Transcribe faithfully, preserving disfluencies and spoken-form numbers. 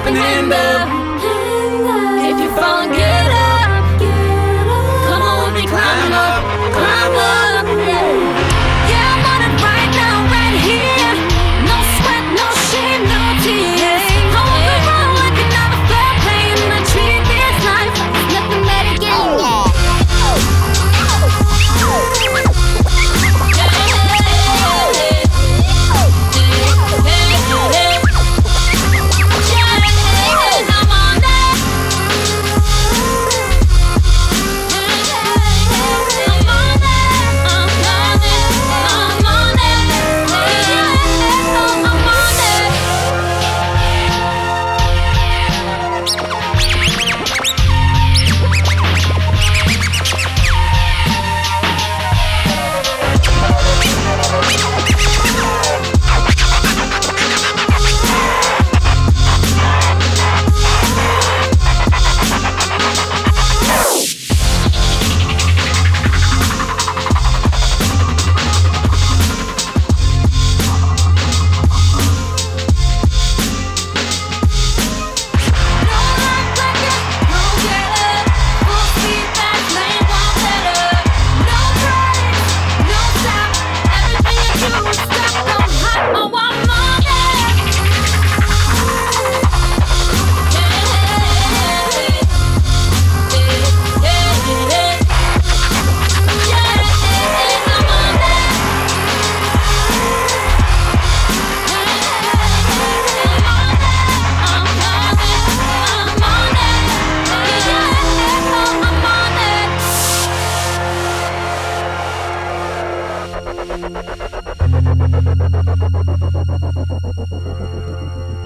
and hand up. If you fall, get up. Come on with me, climb up, climb up. Yeah, I'm on it right now, right here. No sweat, no shame, no tears. I walk around like another fair play, and I treat this life like it's nothing but a game. Thank you.